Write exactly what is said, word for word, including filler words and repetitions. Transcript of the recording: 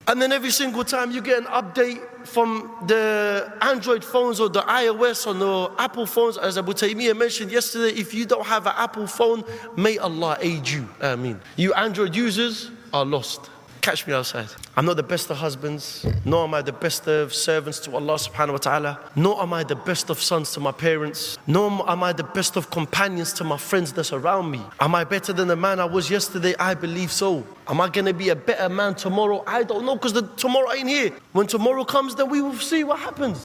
And then every single time you get an update from the Android phones or the iOS or the Apple phones, as Abu Taymiyyah mentioned yesterday, if you don't have an Apple phone, may Allah aid you. Ameen. You Android users are lost. Catch me outside. I'm not the best of husbands, nor am I the best of servants to Allah subhanahu wa ta'ala, nor am I the best of sons to my parents, nor am I the best of companions to my friends that's around me. Am I better than the man I was yesterday? I believe so. Am I going to be a better man tomorrow? I don't know, because the tomorrow ain't here. When tomorrow comes, then we will see what happens.